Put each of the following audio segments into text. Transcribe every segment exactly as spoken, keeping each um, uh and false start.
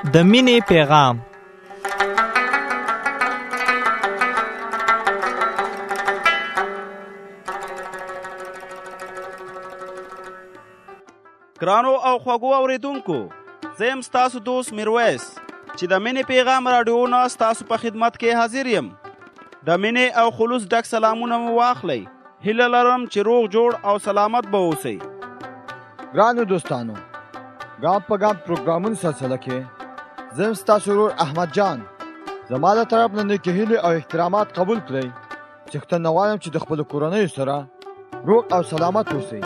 د مینې پیغام. ګرانو او خوږو اورېدونکو، زه یم ستاسو دوست میرویس چې د مینې پیغام راډیو نه ستاسو په خدمت کې حاضر یم. د مینې او خلوص ډک سلامونه مو واخلئ. هیله لرم چې روغ جوړ او سلامت به اوسئ. ګرانو دوستانو، ګام په ګام پروګرامونو سلسله کې زه یم ستاسو ورور احمد جان. زما له طرف نه نیکې هیلې او احترامات قبول کړئ. څښتنه وایم چې د خپلو کورنیو سره روغ او سلامت اوسئ.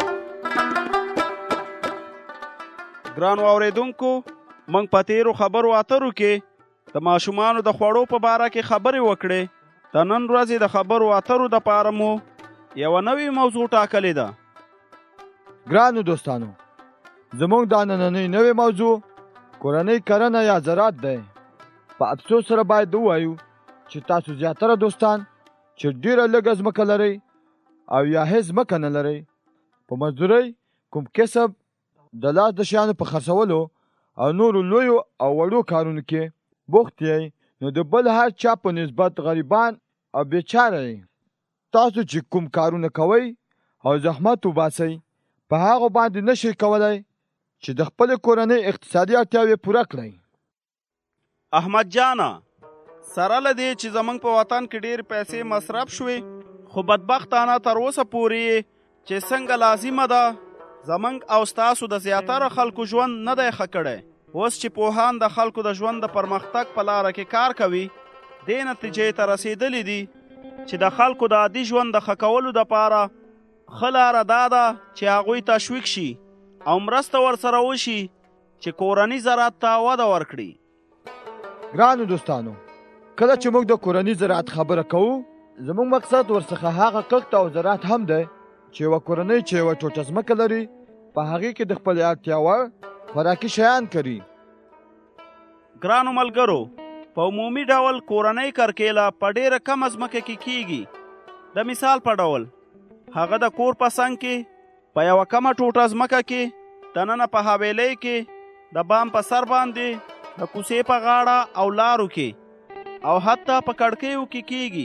ګرانو اورېدونکو، موږ په تیرو خبرو اترو کې د ماشومانو د خوړو په باره کې خبرې وکړې. د نن ورځې د خبرو اترو دپاره مو یوه نوې موضوع ټاکلې ده. ګرانو دوستانو، زموږ دا نننۍ نوې موضوع کورنۍ کرنه یا زراعت دی. په افسوس سره باید ووایو چې تاسو زیاتره دوستان چې ډېره لږه ځمکه لرئ او یا هېڅ ځمکه نه لرئ، په مزدورۍ کوم کسب د لاس د شیانو په خرڅولو او نورو لویو او وړو کارونو کې بوخت یئ، نو د بل هر چا په نسبت غریبان او بیچاره یئ. تاسو چې کوم کارونه کوئ او زحمت وباسئ، په هغو باندې نشئ کولی چې د خپلې کورنۍ اقتصادي اړتیاوې پوره کړئ. احمد جانه، سره له دې چې زموږ په وطن کې ډېر پیسې مصرف شوې، خو بدبختانه تر اوسه پورې چې څنګه لازمه ده زموږ او ستاسو د زیاتره خلکو ژوند نه دی ښه کړی. اوس چې پوهان د خلکو د ژوند د پرمختګ په لاره کې کار کوي، دې نتیجې ته رسېدلي دي چې د خلکو د عادي ژوند د ښه کولو دپاره ښه لاره دا ده چې هغوی تشویق شي او مرسته ورسره وشي چې کورني زراعت ته وده ورکړي. ګرانو دوستانو، کله چې موږ د کورني زراعت خبره کوو، زموږ مقصد ورڅخه هغه کښت او زراعت هم دی چې یوه کورنۍ چې یوه ټوټه ځمکه لري، په هغې کې د خپلې اړتیا وړ خوراکي شیان کري. ګرانو ملګرو، په عمومي ډول کورنۍ کرکیله په ډېره کمه ځمکه کې کیږي. د مثال په ډول هغه د کور په څنګ کې په یوه کمه ټوټه ځمکه کې، دننه په حویلۍ کې، د بام په سر باندې، د کوڅې په غاړه او لارو کې، او حتی په کړکیو کې کیږي.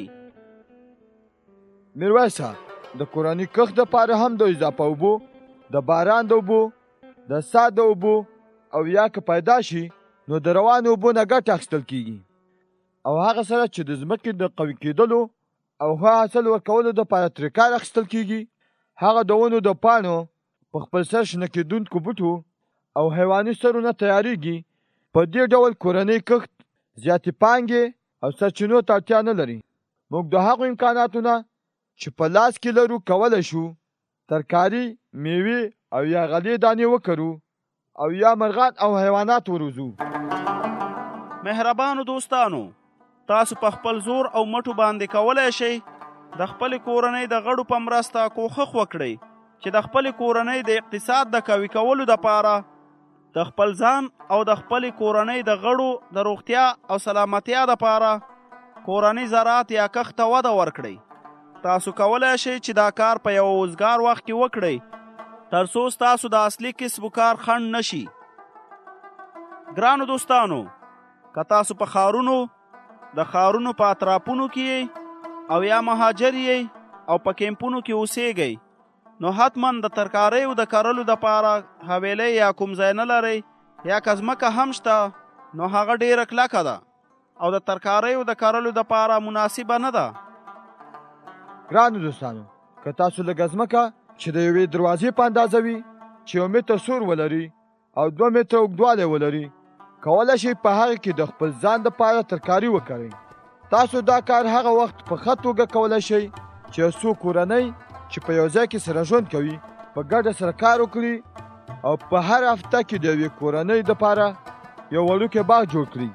میرویسه، د کورني کښت دپاره هم د اضافه اوبو، د باران د اوبو، د سا د اوبو او یا که پیدا شي نو د روانو اوبو نه ګټه اخیستل کیږي. او هغه سره چې د ځمکې د قوي کېدلو او ښه حاصل ورکولو دپاره ترې کار اخیستل کیږي، هغه د ونو د پاڼو په خپل سر شنه کېدونکو بوټو او حیواني سرو نه تیاریږي. په دې ډول کورنۍ کښت زیاتې پانګې او سرچینو ته اړتیا نه لري. موږ د هغو امکاناتو نه چې په لاس کې لرو کولی شو ترکاري، میوې او یا غلې دانې وکرو او یا مرغان او حیوانات وروزو. مهربانو دوستانو، تاسو په خپل زور او مټو باندې کولی شئ د خپلې کورنۍ د غړو په مرسته کوښښ وکړئ چې د خپلې کورنۍ د اقتصاد د قوي کولو دپاره د خپل ځان او د خپلې کورنۍ د غړو د روغتیا او سلامتیا دپاره کورني زراعت یا کښت ته وده ورکړئ. تاسو کولی شئ چې دا کار په یو وزګار وخت کې وکړئ تر څو ستاسو د اصلي کسب و کار خنډ نشي. ګرانو دوستانو، که تاسو په ښارونو، د ښارونو په اطرافونو کې او یا مهاجر یئ او په کیمپونو کې اوسیږئ، نو حتما د ترکاریو د کرلو دپاره حویلۍ یا کوم ځای نه لرئ، یا که ځمکه هم شته نو هغه ډېره کلکه ده او د ترکاریو د کرلو دپاره مناسبه نه ده. ګرانو دوستانو، که تاسو لږه ځمکه چې د یوې دروازې په اندازه وي، چې یو متر سور ولري او دوه متره اوږدوالی ولري، کولی شئ په هغې کې د خپل ځان دپاره ترکاري وکړئ. تاسو دا کار هغه وخت په ښه توګه کولی شئ چې یو څو کورنۍ چې په یو ځای کې سره ژوند کوي په ګډه سره کار وکړي او په هر هفته کې د یوې کورنۍ دپاره یو وړوکی باغ جوړ کړي.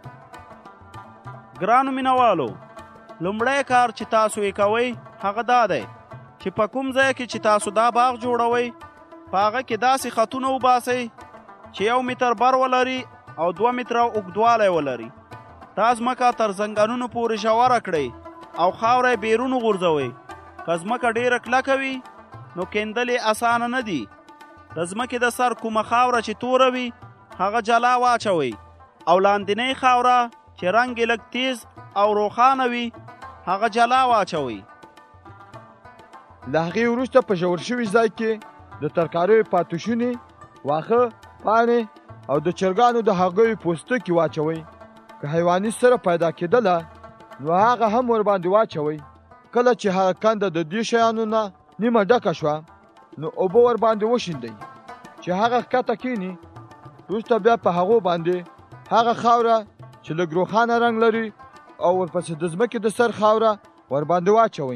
ګرانو مینوالو، لومړی کار چې تاسو یې کوئ هغه دا دی چې په کوم ځای کې چې تاسو دا باغ جوړوئ، په هغه کې داسې خطونه وباسئ چې یو متر بر ولري او دوه متره اوږدوالی ولري. دا ځمکه تر زنګنونو پورې ژوره کړئ او خاوره یې بیرون وغورځوئ. که ځمکه ډېره کلکه وي نو کیندل یې اسانه نه دي. د ځمکې د سر کومه خاوره چې توره وي هغه جلا واچوئ او لاندنۍ خاوره چې رنګ یې لږ تیز او روښانه وي هغه جلا واچوئ. له هغې وروسته په ژور شوي ځای کې د ترکاریو پاتوشونې، واښه، پاڼې او د چرګانو د هګیو پوستکي واچوئ. که حیواني سره پیدا کېدله نو هغه هم ورباندې واچوئ. کله چې هغه کنده د دې شیانو نه نیمه ډکه شوه نو اوبه ورباندې وشیندئ چې هغه ښکته کېني. وروسته بیا په هغو باندې هغه خاوره چې لږ روښانه رنګ لري او ورپسې د ځمکې د سر خاوره ورباندې واچوئ.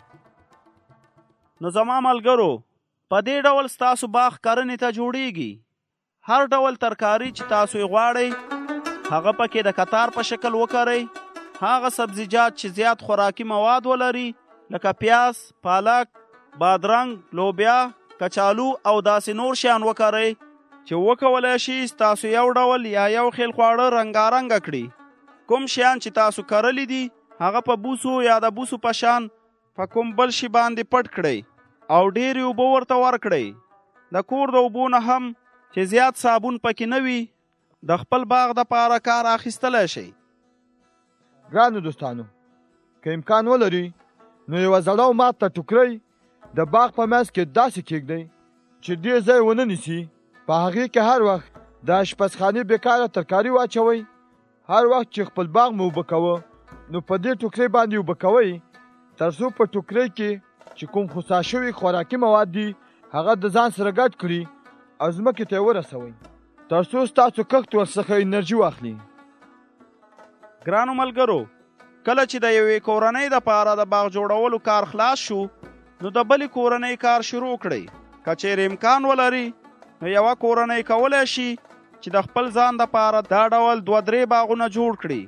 نو زما ملګرو، په دې ډول ستاسو باغ کرنې ته جوړیږي. هر ډول ترکاری چې تاسو یې غواړئ هغه پکې د کتار په شکل وکرئ. هغه سبزیجات چې زیات خوراکي مواد ولري لکه پیاز، پالک، بادرنګ، لوبیا، کچالو او داسې نور شیان وکرئ چې وکولای شي تاسو یو ډول یا یو خیل خواړه رنګارنګ کړي. کوم شیان چې تاسو کرلی دي هغه په بوسو یا د بوسو په شان په کوم بل شي باندې پټ کړئ او ډېرې اوبه ورته ورکړئ. د کور د اوبو نه هم چې زیات صابون پکې نه وي د خپل باغ د پاره کار اخیستلی شئ. ګرانو دوستانو، که امکان ولري نو یوه زړه او ماته ټوکرۍ د باغ په منځ کې داسې کېږدئ چې ډېر ځای ونه نیسي. په هغې کې هر وخت د اشپزخانې بېکاره ترکاري واچوئ. هر وخت چې خپل باغ مو اوبه کوه نو په دې ټوکرۍ باندې اوبه کوئ تر څو په ټوکرۍ کې چې کوم خسا شوي خوراکي مواد دي هغه د ځان سره ګډ کړي او ځمکې ته یې ورسوئ تر څو ستاسو کښت ورڅخه انرژي واخلي. ګرانو ملګرو، کله چې د یوې کورنۍ د پاره د باغ جوړولو کار خلاص شو نو د بلې کورنۍ کار شروع کړئ. که چیرې امکان ولري نو یوه کورنۍ کولی شي چې د خپل ځان د پاره دا ډول دوه درې باغونه جوړ کړي.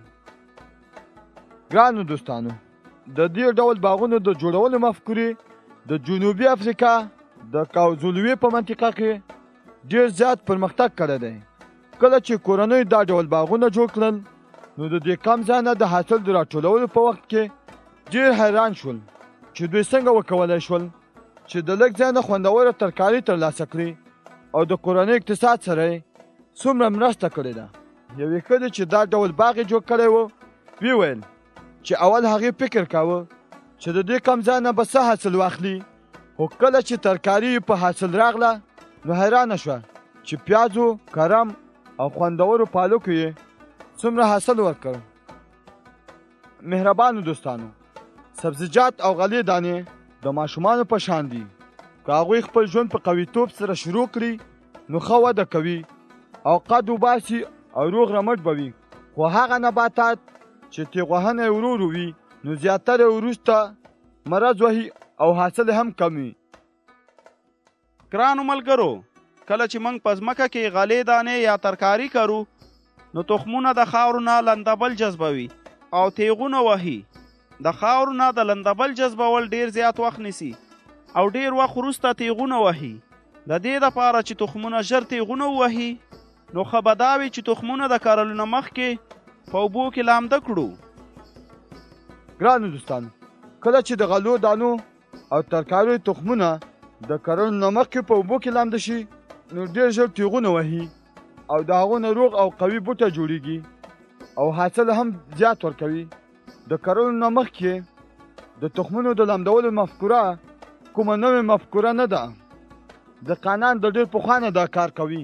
ګرانو دوستانو، د دې ډول باغونو د جوړولو مفکورې د جنوبي افریقا د کاوزولوي په منطقه کې ډېر زیات پرمختګ کړی دی. کله چې کورنۍ دا ډول باغونه جوړ کړل نو د دې کم ځای نه د حاصل د راټولولو په وخت کې ډېر حیران شول چې دوی څنګه وکولی شول چې د لږ ځای نه خوندوره ترکاري ترلاسه کړي او د کورنۍ اقتصاد سره یې څومره مرسته کړې ده. یوې ښځې چې دا ډول باغ یې جوړ کړی و ویل چې اول هغې فکر کاوه چې د دې کم ځای نه به څه حاصل واخلي، خو کله چې ترکاري په حاصل راغله نو حیرانه شوه چې پیازو، کرم او خوندورو پالکو یې څومره حاصل ورکړ. مهربانو دوستانو، سبزیجات او غلې دانې د ماشومانو په شان دي. که هغوی خپل ژوند په قویتوب سره شروع کړي نو ښه وده کوي او قد وباسي او روغ رمټ به وي. خو هغه نباتات چې تیغ وهنه یې ورو ورو وي نو زیاتره وروسته مرض وهي او حاصل هم کم وي. ګرانو ملګرو، کله چې موږ په ځمکه کې غلې دانې یا ترکاري کرو نو تخمونه د خاورو نه لندبل جذبوي او تیغونه وهي. د خاورو نه د لندبل جذبول ډیر زیات وخت نیسي او ډیر وخت وروسته تیغونه وهي. د دې دپاره چې تخمونه ژر تیغونه ووهي نو ښه به دا وي چې تخمونه د کرلو نه مخکې په اوبو کې لامده کړو. ګرانو دوستانو، کله چې د غلو دانو او ترکاریو تخمونه د کرلو نه مخکې په اوبو کې لامده شي نو ډیر ژر تیغونه وهي او د هغو نه روغ او قوي بوټه جوړیږي او حاصل هم زیات ورکوي. د کرلو نه مخکې د تخمونو د لامدولو مفکوره کومه نوې مفکوره نه ده. د قانان د ډېر پخوانه دا کار کوي.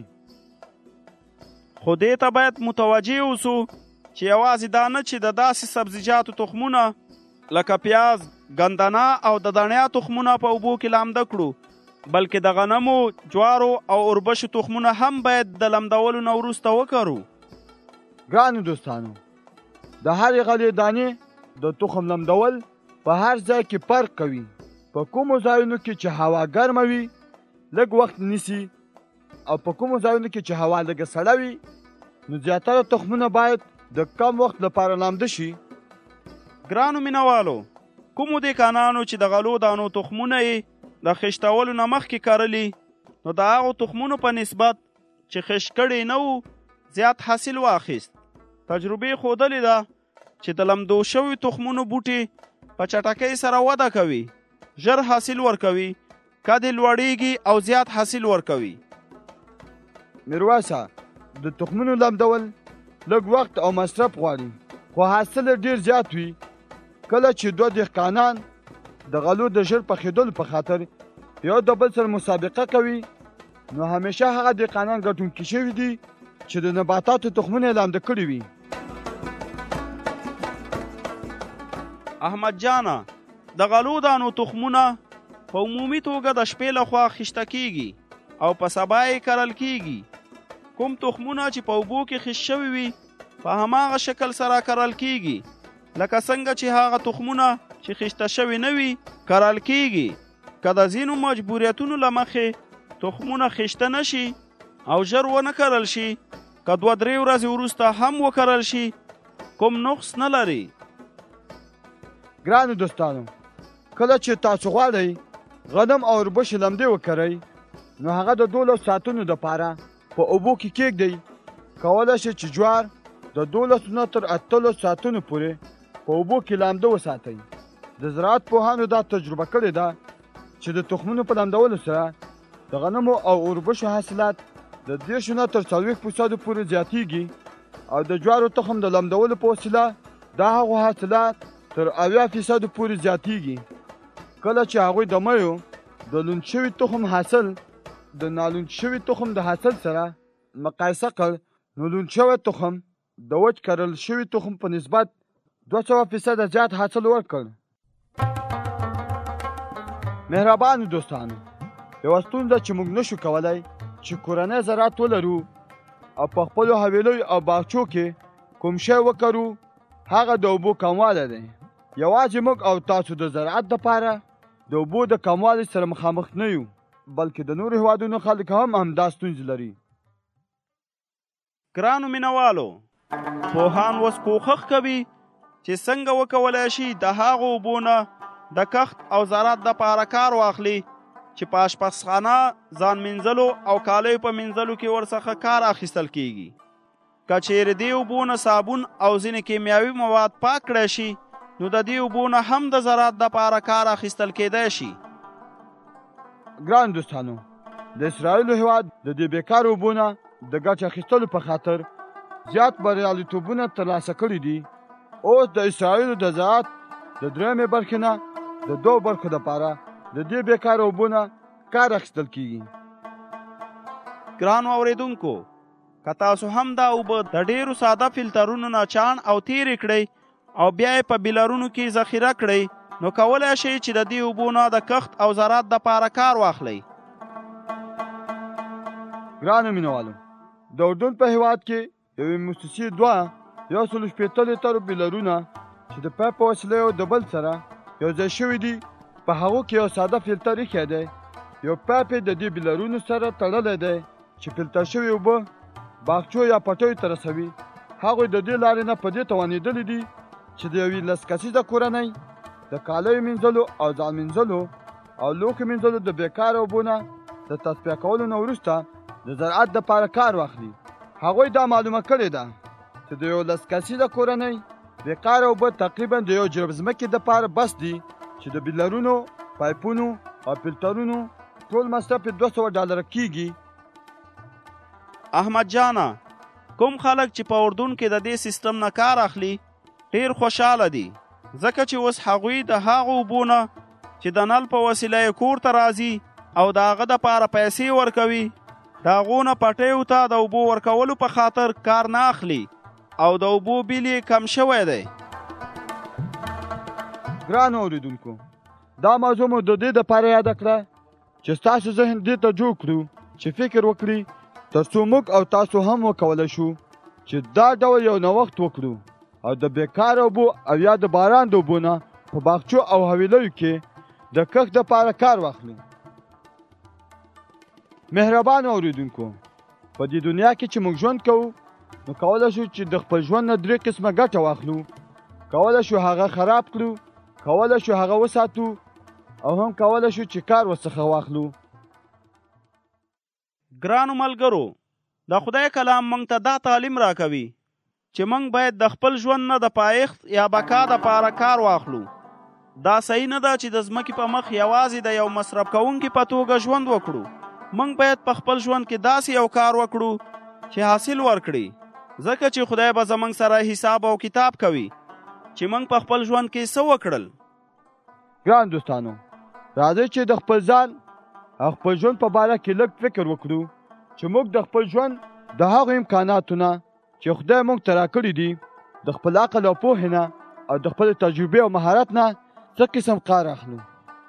خو دې ته باید متوجه اوسو چې یوازې دا نه چې د داسې سبزیجاتو تخمونه لکه پیاز، ګندنه او د دڼیا تخمونه په اوبو کې لامده کړو، بلکې د غنمو، جوارو او اوربشو تخمونه هم باید د لمدولو نه وروسته وکرو. ګرانو دوستانو، د هرې غلې دانې د تخم لمدول په هر ځای کې فرق کوي. په کومو ځایونو کې چې هوا ګرمه وي لږ وخت نیسي او په کومو ځایونو کې چې هوا لږه سړه وي نو زیاتره تخمونه باید د کم وخت لپاره لامده شي. ګرانو مینوالو، کومو دهقانانو چې د غلو دانو تخمونه یې د خشتولو نه مخکې کرلي نو د هغو تخمونو په نسبت چې خشت کړي نه وو زیات حاصل واخیست. تجربې ښودلې ده چې د لمدو شوي تخمونو بوټي په چټکۍ سره وده کوي، ژر حاصل ورکوي، قد یې لوړیږي او زیات حاصل ورکوي. میرویسه، د تخمونو لمدول لږ وخت او مصرف غواړي، خو حاصل ډیر زیات وي. کله چې دوه دهقانان د غلو د ژر پخېدلو په خاطر یو د بل سره مسابقه کوي، نو همیشه هغه دهقانان ګټونکي شوي دي چې د نباتاتو تخمونه یې لامده کړي وي. احمد جانه، د غلو دانو تخمونه په عمومي توګه د شپې لخوا خیشته کیږي او په سبا یې کرل کیږي. کوم تخمونه چې په اوبو کې خیش شوي وي په هماغه شکل سره کرل کیږي، لکه څنګه چې هغه تخمونه چې خیشته شوي نه وي کرل کیږي. که د ځینو مجبوریتونو له مخې تخمونه خیشته نشي او ژر ونه کرل شي، که دوه درې ورځې وروسته هم وکرل شي، کوم نقص نه لري. ګرانو دوستانو، کله چې تاسو غواړئ غنم او وربشې لمدې وکرئ، نو هغه د دولس ساعتونو دپاره په اوبو کې کېږدئ. کولی شئ چې جوار د دولسو نه تر اتلس ساعتونو پورې په اوبو کې لامده وساتئ. د زراعت پوهانو دا تجربه کړې ده چې د تخمونو په لامدولو سره د غنمو او اوربشو حاصلات د دېرشو نه تر څلوېښت فیصدو پورې زیاتیږي، او د جوارو تخم د لامدولو په وسیله دا هغو حاصلات تر اویا فیصدو پورې زیاتیږي. کله چې هغوی د میو د لوند شوي تخم حاصل د نالوند شوي تخم د حاصل سره مقایسه کړ، نو لوند شوی تخم د وچ کرل شوي تخم په نسبت دوه سوه فیصده زیات حاصل ورکړ. مهربانو دوستانو، یوه ستونزه چې موږ نشو کولی چې کورنی زراعت ولرو او په خپلو حویلیو او باغچو کې کوم شی وکرو، هغه د اوبو کموالی دی. یوازې موږ او تاسو د زراعت دپاره د اوبو د کموالي سره مخامخ نه یو، بلکې د نورو هېوادونو خلک هم همدا ستونزې لري. ګرانو مینوالو، پوهان اوس کوښښ کوي چې څنګه وکولی شي د هغو اوبو نه د کښت او زراعت دپاره کار واخلي چې په اشپزخانه، ځان مینځلو او کالیو په مینځلو کې ورڅخه کار اخیستل کیږي. که چیرې دې اوبو نه صابون او ځینې کیمیاوي مواد پاک کړی شي، نو د دې اوبو نه هم د زراعت دپاره کار اخیستل کیدی شي. ګران دوستانو، د اسرائیلو هېواد د دې بېکاره اوبو نه د ګټې اخیستلو په خاطر زیات بریالیتوبونه ترلاسه کړي دي. اوس د اسرائیلو د زراعت د درېیمې برخې نه د دوو برخو دپاره د دې بېکاره اوبو نه کار اخیستل کیږي. ګرانو اورېدونکو، که تاسو هم دا اوبه د ډېرو ساده فلټرونو نه چاڼ او تېرې کړئ او بیا یې په بیلرونو کې ذخیره کړئ، نو کولی شئ چې د دې اوبو نه د کښت او زراعت دپاره کار واخلئ. ګرانو مینوالو، د اردن په هېواد کې یوې موسسې دوه یو سلو شپېته لیترو بیلرونه چې د پایپ په وسیله یو د بل سره یو ځای شوي دي، په هغو کې یو ساده فلټر ایښی دی. یو پایپ یې د دې بیلرونو سره تړلی دی چې فلټر شوي اوبه باغچو یا پټیو ته رسوي. هغوی د دې لارې نه په دې توانېدلي دي چې د یوې لس کسیزه کورنۍ د کالیو مینځلو او ځان مینځلو او لوښو مینځلو د بېکاره اوبو نه د تصفیه کولو نه وروسته د زراعت دپاره کار واخلي. هغوی دا معلومه کړې ده چې د یو لس کسیزه کورنۍ بېکاره اوبه تقریبا د یو جرب ځمکې دپاره بس دي، چې د بیلرونو، پایپونو او فلټرونو ټول مصرف یې دوه سوه ډالره کیږي. احمد جانه، کوم خلک چې په اردن کې د دې سیستم نه کار اخلي ډېر خوشحاله دي، ځکه چې اوس هغوی د هغو اوبو نه چې د نل په وسیله یې کور ته راځي او د هغه دپاره پیسې ورکوي، د هغو نه پټیو ته د اوبو ورکولو په خاطر کار نه اخلي او د اوبو بیل یې کم شوی دی. ګرانو اورېدونکو، دا موضوع مو د دې دپاره یاده کړه چې ستاسو ذهن دې ته جوړ کړو چې فکر وکړي، تر څو موږ او تاسو هم وکولی شو چې دا ډول یو نوښت وکړو او د بېکاره اوبو او یا د باران د اوبو نه په باغچو او حویلیو کې د کښت دپاره کار واخلو. مهربانو اورېدونکو، په دې دنیا کې چې موږ ژوند کوو، نو کولی شو چې د خپل ژوند نه درې قسمه ګټه واخلو. کولی شو هغه خراب کړو، کولی شو هغه وساتو، او هم کولی شو چې کار ورڅخه واخلو. ګرانو ملګرو، د خدای کلام موږ ته دا تعلیم راکوي چې موږ باید د خپل ژوند نه د پایښت یا بقا دپاره کار واخلو. دا صحیح نه ده چې د ځمکې په مخ یوازې د یو مصرف کوونکي په توګه ژوند وکړو. موږ باید په خپل ژوند کې داسې یو کار وکړو چې حاصل ورکړي. ځکه چې خدای به زموږ سره حساب او کتاب کوي چې موږ په خپل ژوند کې څه وکړل. ګران دوستانو، راځئ چې د خپل ځان او خپل ژوند په باره کې لږ فکر وکړو چې موږ د خپل ژوند د هغو امکاناتونه چې خدای موږ ته راکړي دي د خپل عقل او پوهې نه او د خپل تجربې او مهارت نه څه قسم کار اخلو.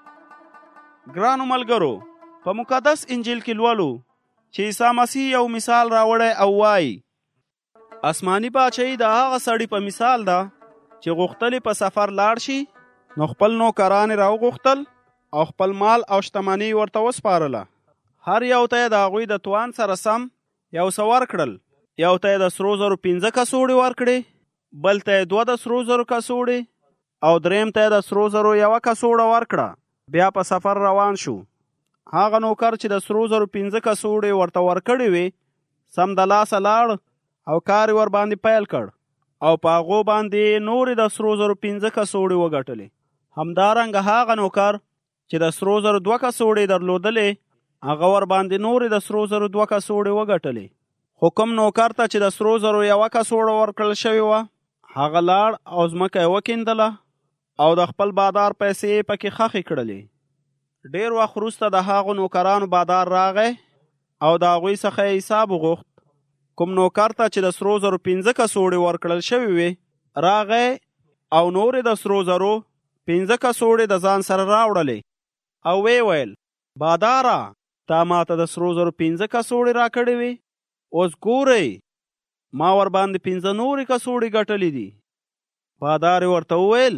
ګرانو ملګرو، په مقدس انجیل کې لولو چې عیسی مسیح یو مثال راوړی او وایي آسماني باچهي د هغه سړي په مثال ده چې غوښتلې په سفر لاړ شي، نو خپل نوکران یې راوغوښتل او خپل مال او شتمني ورته وسپارله. هر یو ته یې د هغوی د توان سره سم یو څه ورکړل. یو ته یې د سرو زرو پنځه کڅوړې ورکړې، بل ته یې دوه د سرو زرو کڅوړې او دریم ته یې د سرو زرو یوه کڅوړه ورکړه. بیا په سفر روان شو. هغه نوکر چې د سرو زرو پنځه کڅوړې ورته ورکړې وې سم د لاسه لاړ او کار ور باندې پیل کړ او په هغو باندې نورې د سرو زرو پنځه کڅوړې وګټلې. همدارنګه هغه نوکر چې د سرو زرو دوه کڅوړې درلودلې هغه ور باندې نورې د سرو زرو دوه کڅوړې وګټلې. خو کوم نوکر ته چې د سرو زرو یوه کڅوړه ورکړل شوې وه هغه لاړ او ځمکه یې وکیندله او د خپل بادار پیسې یې پکې خښې کړلې. ډېر وخت وروسته د هغو نوکرانو بادار راغی او د هغوی څخه یې حساب وغوښت. کوم نوکر ته چې د سرو زرو پنځه کڅوړې ورکړل شوې وې راغی او نورې د سرو زرو پنځه کڅوړې د ځان سره راوړلې او ویې ویل باداره تا ماته د سرو زرو پنځه کڅوړې راکړې وې، اوس ګورئ ما ور باندې پنځه نورې کڅوړې ګټلې دي. بادار یې ورته وویل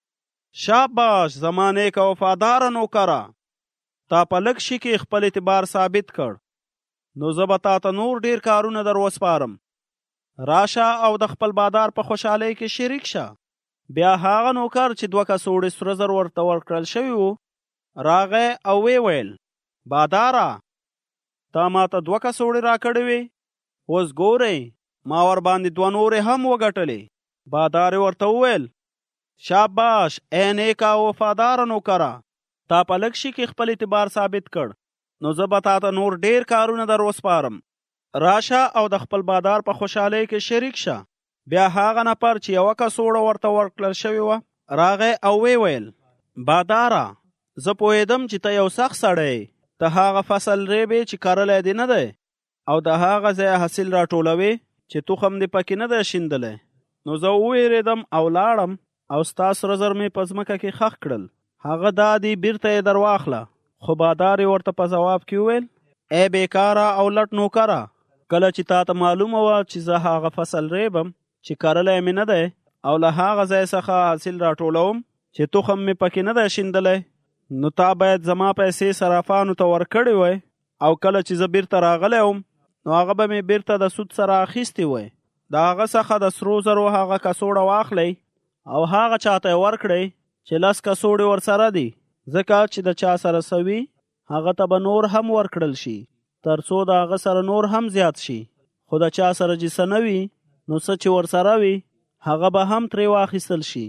شاباش زما نیک او وفاداره نوکره، تا په لږ شي کې خپل اعتبار ثابت کړ، نو زه به تا ته نور ډېر کارونه در وسپارم. راشه او د خپل بادار په خوشحالۍ کې شریک شه. بیا هغه نوکر چې دوه کڅوړې سره زر ورته ورکړل شوي وو راغی او ویې ویل باداره تا ما ته دوه کڅوړې راکړې وې، اوس ګورئ ما ور باندې دوه نورې هم وګټلې. بادار یې ورته وویل شاباش ای نیکه او وفاداره نوکره، تا په لږ شي کې خپل اعتبار ثابت کړ، نو زه به تا ته نور ډېر کارونه در وسپارم. راشه او د خپل بادار په خوشحالۍ کې شریک شه. بیا هغه نفر چې یوه کڅوړه ورته ورکړل شوې وه راغی او ویې ویل باداره زه پوهېدم چې ته یو سخت سړی، ته هغه فصل ریبې چې کرلی دې نه دی او د هغه ځای حاصل راټولوې چې تخم دې پکې نه دی شیندلی. نو زه وویرېدم او لاړم او ستا سره زر مې په ځمکه کې ښخ کړل. هغه دا دی بیرته یې در واخله. خو بادار یې ورته په ځواب کې وویل ای بیکاره او لټ نوکره، کله چې تا ته معلومه وه چې زه هغه فصل ریبم چې کرلی مې نه دی او له هغه ځای څخه حاصل راټولوم چې تخم مې پکې نه دی شیندلی، نو تا باید زما پیسې صرافانو ته ورکړې وای او کله چې زه بیرته راغلی وم نو هغه به مې بیرته د سود سره اخیستې وای. د هغه څخه د سرو زرو هغه کڅوړه واخلی او هغه چاته یې ورکړئ چې لس کڅوړې ورسره دي، ځکه چې د چا سره سوي هغه ته به نور هم ورکړل شي تر څو د هغه سره نور هم زیات شي. خو د چا سره چې څه نه وي نو څه چې ورسره وي هغه به هم ترې واخیستل شي.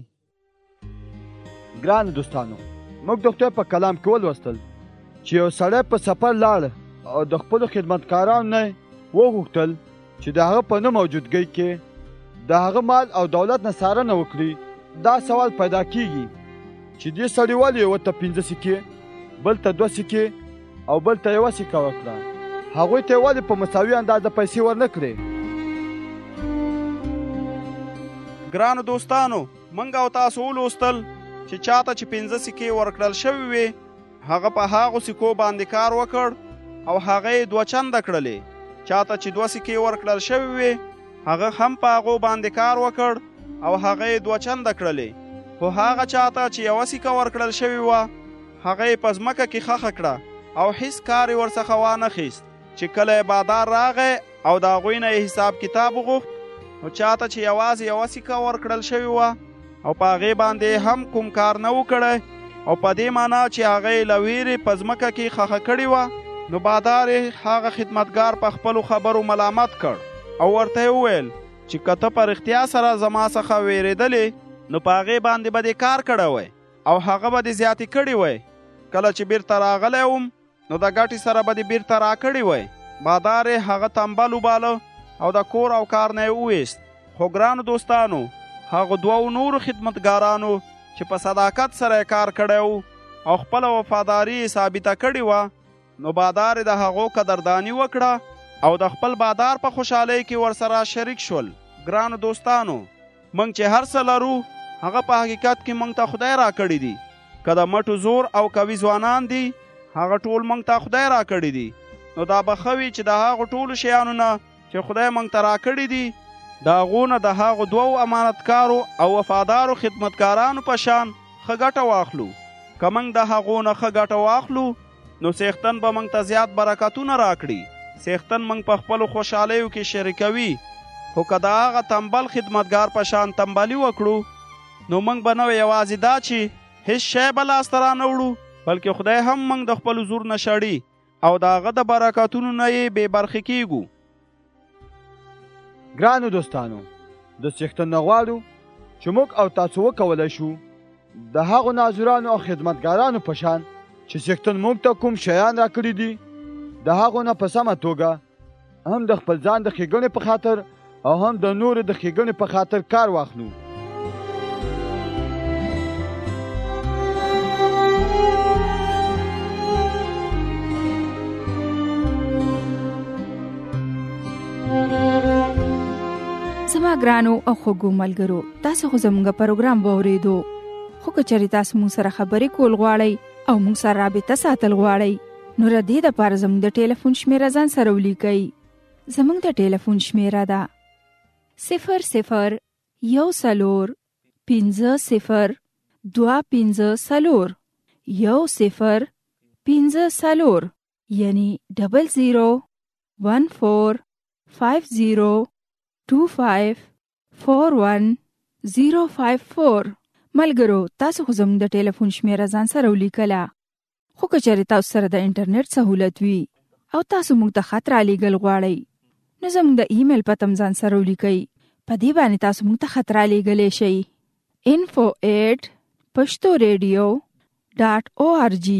ګران دوستانو، موږ د خدای په کلام کې ولوستل چې یو سړی په سفر لاړ او د خپلو خدمتکارانو نه وغوښتل چې د هغه په نه موجودګۍ کې د هغه مال او دولت نه څارنه وکړي. دا سوال پیدا کیږي چې دې سړي ولې یوه ته پنځه سکې، بل ته دوه سکې او بل ته یوه سکه ورکړه؟ هغوی ته یې ولې په مساوي اندازه پیسې ورنه کړې؟ ګرانو دوستانو، موږ او تاسو ولوستل چې چاته چې پنځه سکې ورکړل شوي وې هغه په هغو سکو باندې کار وکړ او هغه یې دوه چنده کړلې. چاته چې دوه سکې ورکړل شوي وې هغه هم په هغو باندې کار وکړ او هغه یې دوه چنده کړلې. خو هغه چاته چې یوه سکه ورکړل شوې وه هغه یې په ځمکه کې ښخه کړه او هیڅ کار یې ورڅخه وانخیست. چې کله یې بادار راغی او د هغوی نه یې حساب کتاب وغوښت نو چاته چې یوازې یوه سکه ورکړل شوې وه او په هغې باندې هم کوم کار نه و کړی او په دې معنا چې هغه یې له ویرې په ځمکه کې ښخه کړې وه، نو بادار یې هغه خدمتګار په خپلو خبرو ملامت کړ او ورته یې وویل چې که ته په رښتیا سره زما څخه ویرېدلې نو په هغې باندې به دې کار کړی وی او هغه به دې زیاتې کړې وی. کله چې بیرته راغلی وم نو د ګټې سره به دې بیرته راکړې وی. بادار یې هغه تنبل وباله او د کور او کار نه یې وویست. خو ګرانو دوستانو، هغو دوو نورو خدمتګارانو چې په صداقت سره یې کار کړی و او خپله وفاداري یې ثابته کړې وه، نو بادار د هغو قدرداني وکړه او د خپل بادار په خوشحالۍ کې ورسره شریک شول. ګرانو دوستانو، موږ چې هر څه لرو هغه په حقیقت کې موږ ته خدای راکړي دي. که د مټو زور او قوي ځوانان دي، هغه ټول موږ ته خدای راکړي دي. نو دا به ښه وي چې د هغو ټولو شیانو نه چې خدای موږ ته راکړي دي، د هغو نه د هغو دوو امانتکارو او وفادارو خدمتګارانو په شان ښه ګټه واخلو. که موږ د هغو نه ښه ګټه واخلو، نو څښتن به موږ ته زیات برکتونه راکړي. څښتن موږ په خپلو خوشحالیو کې شریکوي. خو که د هغه تنبل خدمتګار په شان تنبلي وکړو، نو موږ به نه یوازې دا چې هیڅ شی به لاسته رانه وړو، بلکې خدای هم موږ د خپلو زور نه شړي او د هغه د برکتونو نه یې بې برخې کیږو. ګرانو دوستانو، د څښتن نه غواړو چې موږ او تاسو وکولی شو د هغو ناظرانو او خدمتګارانو په شان چې څښتن موږ ته کوم شیان راکړي دي، د هغو نه په سمه توګه هم د خپل ځان د ښېګڼې په خاطر او هم د نورو د ښېګڼې په خاطر کار واخلو. زما ګرانو او خوږو ملګرو، تاسو خو زموږ پروګرام واورېدو. خو که چېرې تاسو موږ سره خبرې کول غواړئ او موږ سره رابطه ساتل غواړئ، نو د دې دپاره زموږ د ټلیفون شمیره ځان سره ولیکئ. زموږ د ټلیفون شمیره ده صفر صفر یو څلور پنځه صفر دوه پنځه څلور یو صفر پنځه څلور، یعنی ډبل زیرو ون فور فایو زیرو ټو فایو فور ون زیرو فایو فور. ملګرو، تاسو خو زموږ د ټلیفون شمیره ځان سره ولیکله. خو که چېرې تاسو سره د انټرنیټ سهولت وي او تاسو موږ ته خط رالیږل غواړئ، نو زموږ د ایمیل پته هم ځان سره ولیکئ. په دې باندې تاسو موږ ته خط رالیږلی شئ. info at پښتو ریډیو ډاټ او آر جی.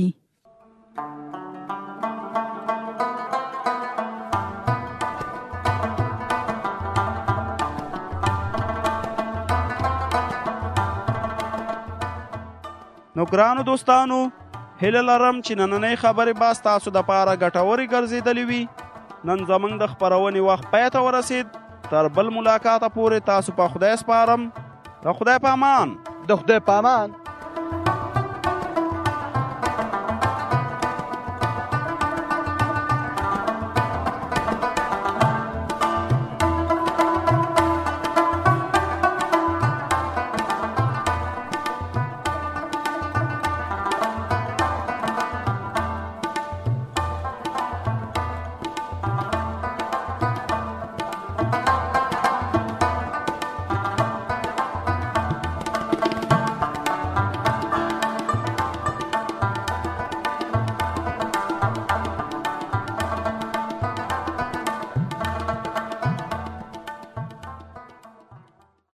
نو ګرانو دوستانو، هیله لرم چې نننۍ خبرې به ستاسو دپاره ګټورې ګرځېدلې وي. نن زموږ د خپرونې وخت پای ته ورسېد. تر بل ملاقاته پورې تاسو په خدای سپارم. د خدای په امان. د خدای په امان.